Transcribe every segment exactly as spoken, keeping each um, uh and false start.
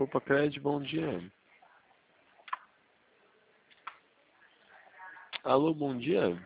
Poupa Cred, bom dia. Alô, bom dia.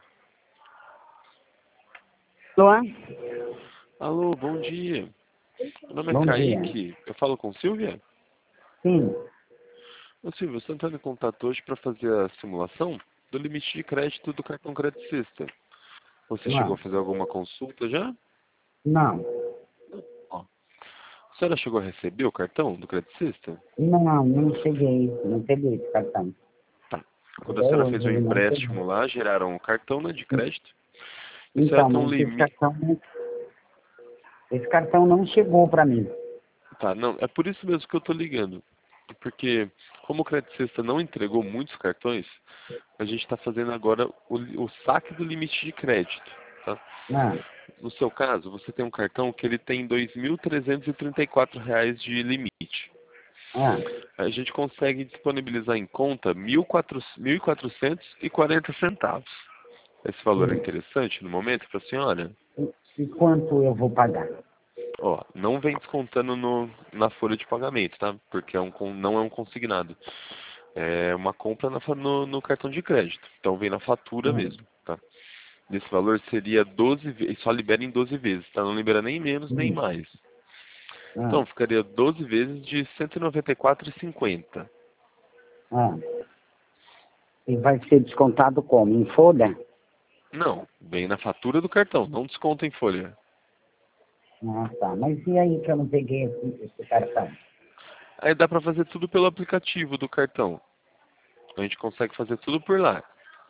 Alô? Alô, bom dia. Meu nome é Bom Kaique. dia. Eu falo com Silvia? Sim. Ô Silvia, eu estou entrando em contato hoje para fazer a simulação do limite de crédito do cartão Credit System. Você chegou Não. a fazer alguma consulta já? Não. Ó. A senhora chegou a receber o cartão do Credit System? Não, não cheguei. Não peguei esse cartão. Tá. Quando a Até senhora hoje fez o ele não peguei. empréstimo lá, geraram um cartão, né, de crédito. E a senhora Então, tem um mas esse limite. cartão, não- esse cartão não chegou para mim. Tá, não, é por isso mesmo que eu tô ligando. Porque, como o Credit System não entregou muitos cartões, a gente está fazendo agora o, o saque do limite de crédito, tá? Não. No seu caso, você tem um cartão que ele tem dois mil trezentos e trinta e quatro reais de limite. Ah, A gente consegue disponibilizar em conta mil e quatrocentos e quarenta centavos. Esse valor é sim. interessante no momento para a senhora? E, e quanto eu vou pagar? Ó, não vem descontando no, na folha de pagamento, tá? Porque é um, con- não é um consignado. É uma compra na fa- no, no cartão de crédito. Então vem na fatura Hum. mesmo, tá? Esse valor seria doze vezes, só libera em doze vezes, tá? Não libera nem menos nem Hum. mais. Ah, Então ficaria doze vezes de cento e noventa e quatro reais e cinquenta centavos. ah. E vai ser descontado como? Em folha? Não, vem na fatura do cartão, não desconta em folha. Ah, tá. Mas e aí que eu não peguei esse, esse cartão? Aí dá pra fazer tudo pelo aplicativo do cartão. A gente consegue fazer tudo por lá.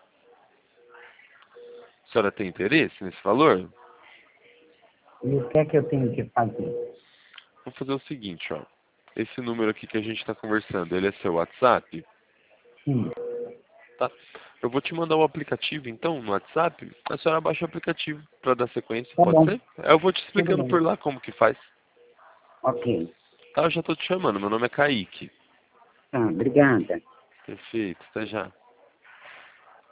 A senhora tem interesse nesse valor? E o que é que eu tenho que fazer? Vamos fazer o seguinte, ó. Esse número aqui que a gente está conversando, ele é seu WhatsApp? Sim. Tá. Eu vou te mandar o aplicativo, então, no WhatsApp. A senhora baixa o aplicativo para dar sequência, Tá pode bom. ser? Eu vou te Tudo explicando bem. por lá como que faz. Ok. Tá, eu já tô te chamando. Meu nome é Kaique. Tá, obrigada. Perfeito, até já.